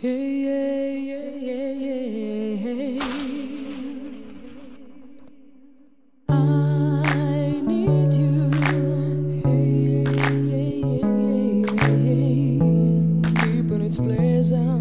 I need you. Keeping its pleasant.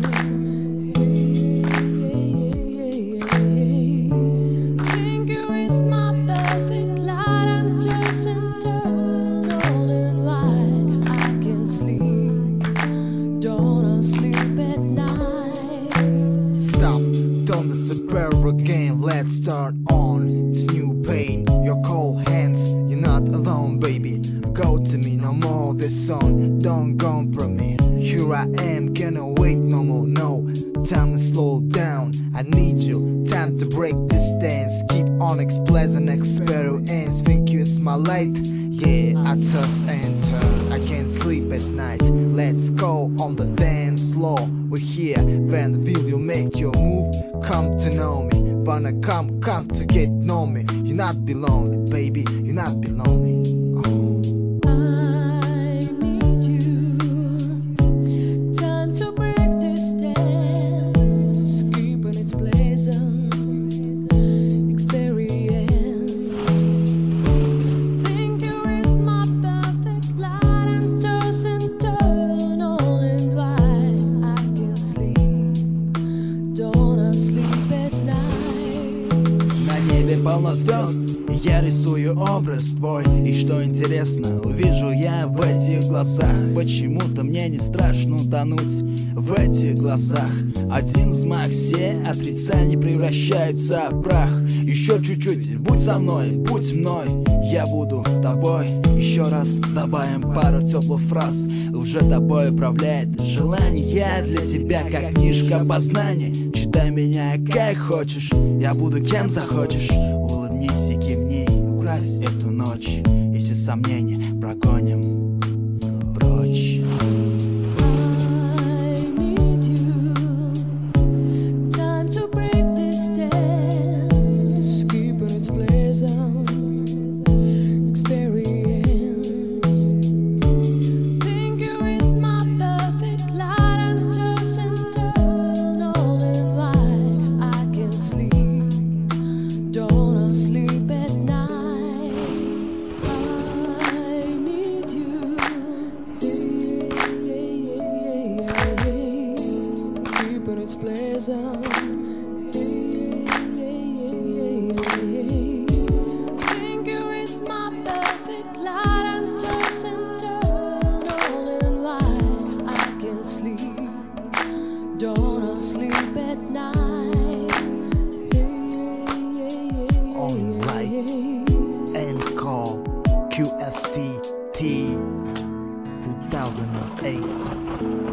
Think you is my perfect light and just internal and wide. I can sleep, don't sleep at night. Stop, don't despair again, let's start on. It's new pain, your cold hands, you're not alone, baby. Go to me, no more this song, don't go from me. Here I am, gonna wait no more, no time to slow down. I need you, time to break this dance. Keep on pleasant experience. Think you it's my light? Yeah, I toss and turn, I can't sleep at night. Let's go on the dance floor. We're here, when will you make your move? Come to know me, wanna come to get know me. You not be lonely, baby, you not be lonely. I need you. Time to break this dance. Keeping its pleasant experience. Think you is my perfect light and toss and turn all and wide. I can sleep, don't sleep at night. На небе полно звезд, и я рисую образ твой. И что интересно, увижу я в этих глазах. Почему-то мне не страшно тонуть в этих глазах. Один взмах, все отрицания превращаются в прах. Еще чуть-чуть, будь со мной, будь мной, я буду тобой. Еще раз добавим пару теплых фраз. Уже тобой управляет желание. Я для тебя как книжка познаний. Читай меня как хочешь, я буду кем захочешь. Улыбнись и кивни, укрась эту ночь. Если сомнения прогоним прочь. I need you. Time to break this dance. Keeping its pleasant experience. Think you is my perfect light and toss and turn all and wide. I can sleep, don't sleep at night. I need you. Keeping its pleasant. Think you is my perfect light and toss and turn all and wide. I can sleep, don't sleep at night. On light and call QST T 2008.